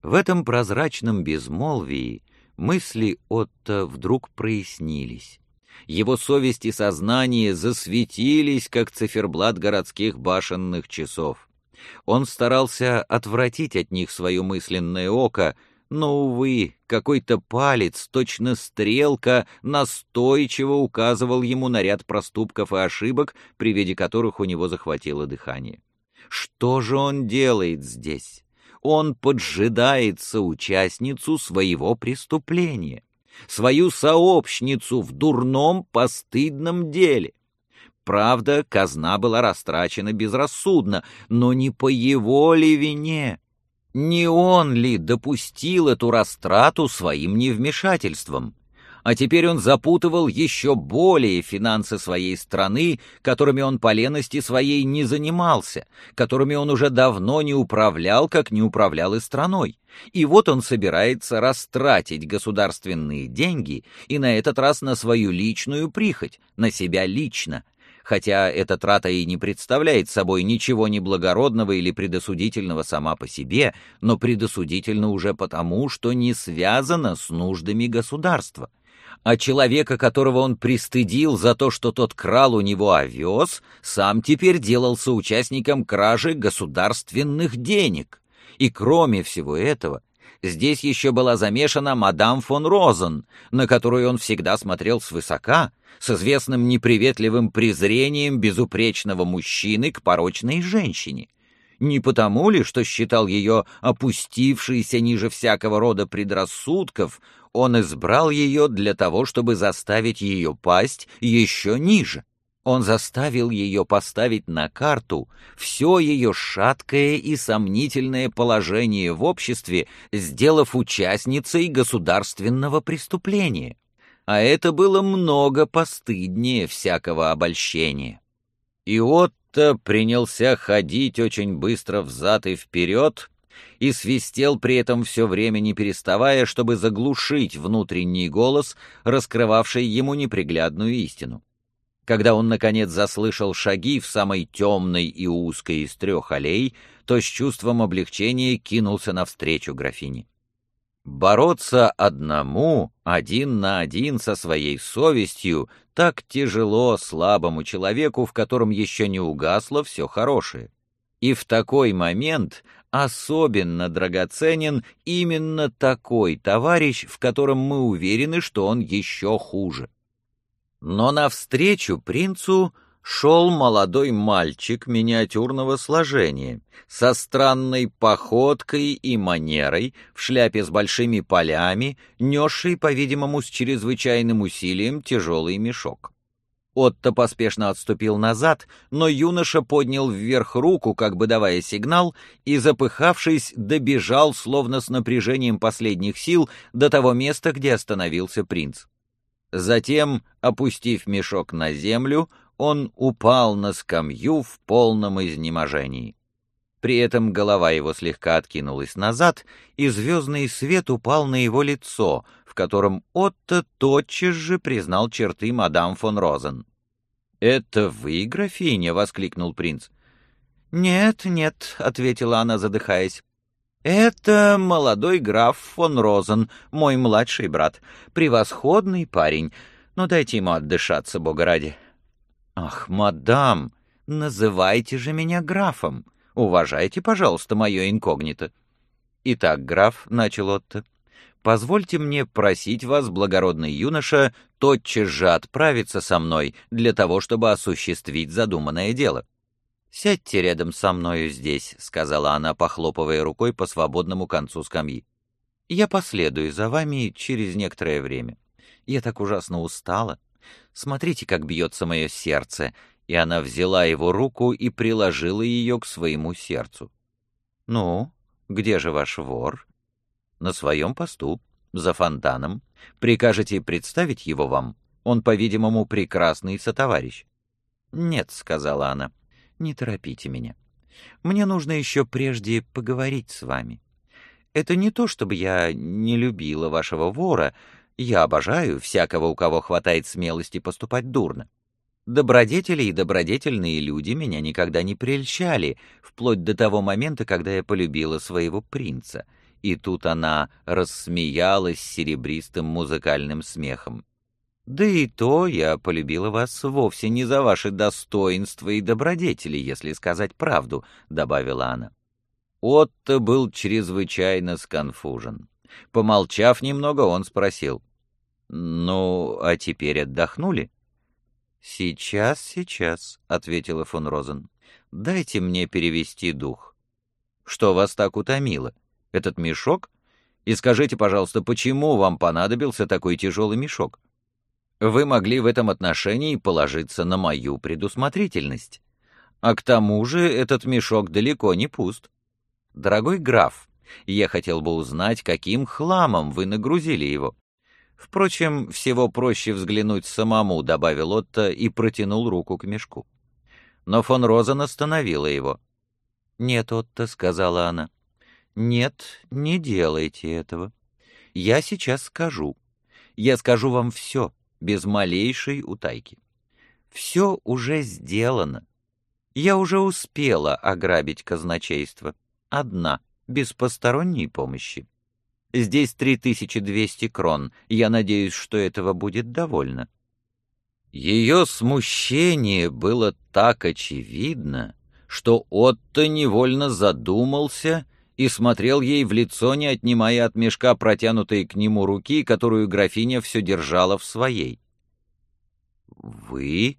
В этом прозрачном безмолвии мысли Отто вдруг прояснились. Его совесть и сознание засветились, как циферблат городских башенных часов. Он старался отвратить от них свое мысленное око, но, увы, какой-то палец, точно стрелка, настойчиво указывал ему на ряд проступков и ошибок, при виде которых у него захватило дыхание. Что же он делает здесь? Он поджидает соучастницу своего преступления, свою сообщницу в дурном постыдном деле. Правда, казна была растрачена безрассудно, но не по его ли вине? Не он ли допустил эту растрату своим невмешательством? А теперь он запутывал еще более финансы своей страны, которыми он по лености своей не занимался, которыми он уже давно не управлял, как не управлял и страной. И вот он собирается растратить государственные деньги, и на этот раз на свою личную прихоть, на себя лично. Хотя эта трата и не представляет собой ничего неблагородного или предосудительного сама по себе, но предосудительна уже потому, что не связана с нуждами государства. А человека, которого он пристыдил за то, что тот крал у него овес, сам теперь делался участником кражи государственных денег. И кроме всего этого, здесь еще была замешана мадам фон Розен, на которую он всегда смотрел свысока, с известным неприветливым презрением безупречного мужчины к порочной женщине. Не потому ли, что считал ее опустившейся ниже всякого рода предрассудков, он избрал ее для того, чтобы заставить ее пасть еще ниже. Он заставил ее поставить на карту все ее шаткое и сомнительное положение в обществе, сделав участницей государственного преступления. А это было много постыднее всякого обольщения. И Отто принялся ходить очень быстро взад и вперед и свистел при этом все время не переставая, чтобы заглушить внутренний голос, раскрывавший ему неприглядную истину. Когда он, наконец, заслышал шаги в самой темной и узкой из 3 аллей, то с чувством облегчения кинулся навстречу графине. Бороться одному, один на один со своей совестью, так тяжело слабому человеку, в котором еще не угасло все хорошее. И в такой момент особенно драгоценен именно такой товарищ, в котором мы уверены, что он еще хуже. Но навстречу принцу шел молодой мальчик миниатюрного сложения, со странной походкой и манерой, в шляпе с большими полями, несший, по-видимому, с чрезвычайным усилием тяжелый мешок. Отто поспешно отступил назад, но юноша поднял вверх руку, как бы давая сигнал, и, запыхавшись, добежал, словно с напряжением последних сил, до того места, где остановился принц. Затем, опустив мешок на землю, он упал на скамью в полном изнеможении. При этом голова его слегка откинулась назад, и звездный свет упал на его лицо, в котором Отто тотчас же признал черты мадам фон Розен. «Это вы, графиня?» — воскликнул принц. «Нет, нет», — ответила она, задыхаясь. «Это молодой граф фон Розен, мой младший брат. Превосходный парень, но дайте ему отдышаться, бога ради». «Ах, мадам, называйте же меня графом. Уважайте, пожалуйста, мое инкогнито». «Итак, граф», — начал Отто, — «позвольте мне просить вас, благородный юноша, тотчас же отправиться со мной для того, чтобы осуществить задуманное дело». «Сядьте рядом со мною здесь», — сказала она, похлопывая рукой по свободному концу скамьи. «Я последую за вами через некоторое время. Я так ужасно устала. Смотрите, как бьется мое сердце». И она взяла его руку и приложила ее к своему сердцу. «Ну, где же ваш вор?» «На своем посту, за фонтаном. Прикажете представить его вам? Он, по-видимому, прекрасный сотоварищ». «Нет», — сказала она, — «не торопите меня. Мне нужно еще прежде поговорить с вами. Это не то, чтобы я не любила вашего вора. Я обожаю всякого, у кого хватает смелости поступать дурно. Добродетели и добродетельные люди меня никогда не прельщали, вплоть до того момента, когда я полюбила своего принца, И тут она рассмеялась серебристым музыкальным смехом. «Да и то я полюбила вас вовсе не за ваши достоинства и добродетели, если сказать правду», — добавила она. Отто был чрезвычайно сконфужен. Помолчав немного, он спросил: «Ну, а теперь отдохнули?» «Сейчас», — ответила фон Розен. «Дайте мне перевести дух». «Что вас так утомило? Этот мешок? И скажите, пожалуйста, почему вам понадобился такой тяжелый мешок? Вы могли в этом отношении положиться на мою предусмотрительность. А к тому же этот мешок далеко не пуст. Дорогой граф, я хотел бы узнать, каким хламом вы нагрузили его. Впрочем, всего проще взглянуть самому», — добавил Отто и протянул руку к мешку. Но фон Розен остановила его. «Нет, Отто», — сказала она, — «нет, не делайте этого. Я сейчас скажу. Я скажу вам все, без малейшей утайки. Все уже сделано. Я уже успела ограбить казначейство. Одна, без посторонней помощи. Здесь 3200 крон. Я надеюсь, что этого будет довольно». Ее смущение было так очевидно, что Отто невольно задумался и смотрел ей в лицо, не отнимая от мешка протянутой к нему руки, которую графиня все держала в своей. «Вы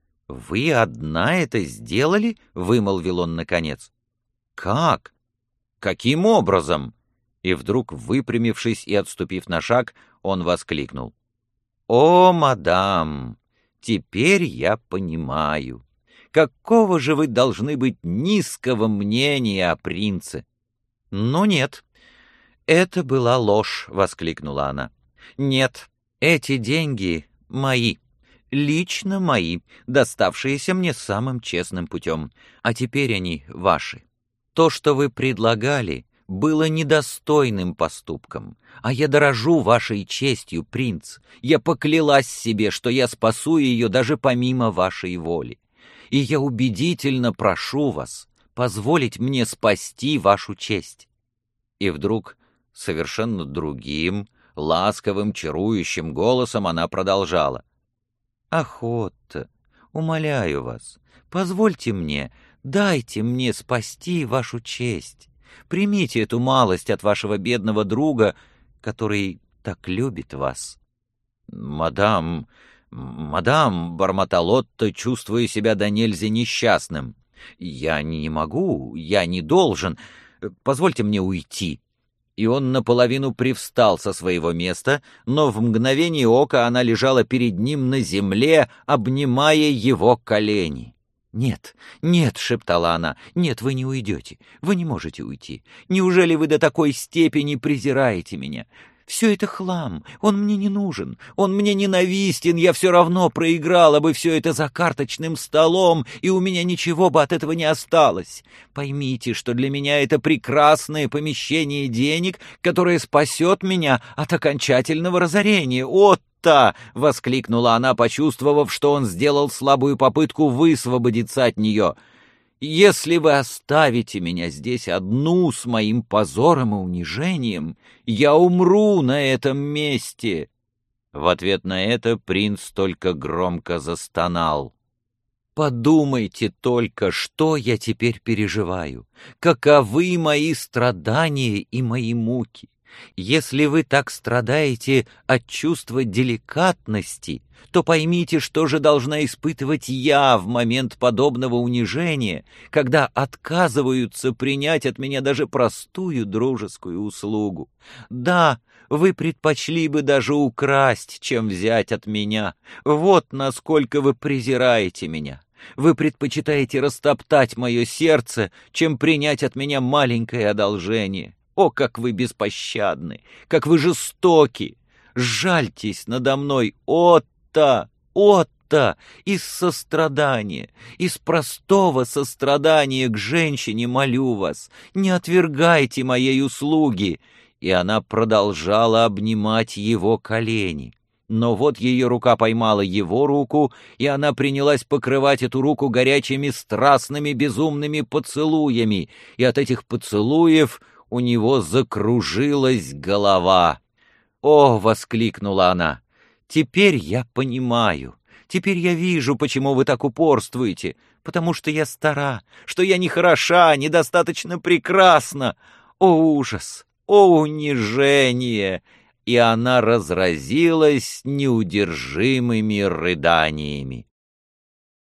одна это сделали?» — вымолвил он наконец. «Как? Каким образом?» И вдруг, выпрямившись и отступив на шаг, он воскликнул: «О, мадам, теперь я понимаю. Какого же вы должны быть низкого мнения о принце!» «Ну нет, это была ложь», — воскликнула она. «Нет, эти деньги мои, лично мои, доставшиеся мне самым честным путем, а теперь они ваши. То, что вы предлагали, было недостойным поступком, а я дорожу вашей честью, принц. Я поклялась себе, что я спасу ее даже помимо вашей воли. И я убедительно прошу вас позволить мне спасти вашу честь». И вдруг совершенно другим, ласковым, чарующим голосом она продолжала: «Ах, Отто, умоляю вас, позвольте мне, дайте мне спасти вашу честь. Примите эту малость от вашего бедного друга, который так любит вас». «Мадам, мадам», — бормотал Отто, чувствуя себя до нельзя несчастным, — «я не могу, я не должен. Позвольте мне уйти». И он наполовину привстал со своего места, но в мгновение ока она лежала перед ним на земле, обнимая его колени. «Нет, нет», — шептала она, — «нет, вы не уйдете, вы не можете уйти. Неужели вы до такой степени презираете меня? Все это хлам, он мне не нужен, он мне ненавистен, я все равно проиграла бы все это за карточным столом, и у меня ничего бы от этого не осталось. Поймите, что для меня это прекрасное помещение денег, которое спасет меня от окончательного разорения. «Отто!» — воскликнула она, почувствовав, что он сделал слабую попытку высвободиться от нее. «Если вы оставите меня здесь одну с моим позором и унижением, я умру на этом месте!» В ответ на это принц только громко застонал. «Подумайте только, что я теперь переживаю, каковы мои страдания и мои муки. Если вы так страдаете от чувства деликатности, то поймите, что же должна испытывать я в момент подобного унижения, когда отказываются принять от меня даже простую дружескую услугу. Да, вы предпочли бы даже украсть, чем взять от меня. Вот насколько вы презираете меня. Вы предпочитаете растоптать мое сердце, чем принять от меня маленькое одолжение. О, как вы беспощадны, как вы жестоки! Жальтесь надо мной, Отто, Отто, из сострадания, из простого сострадания к женщине молю вас, не отвергайте моей услуги». И она продолжала обнимать его колени. Но вот ее рука поймала его руку, и она принялась покрывать эту руку горячими, страстными, безумными поцелуями, и от этих поцелуев у него закружилась голова. «О!» — воскликнула она. «Теперь я понимаю. Теперь я вижу, почему вы так упорствуете. Потому что я стара, что я не хороша, недостаточно прекрасна. О, ужас! О, унижение!» И она разразилась неудержимыми рыданиями.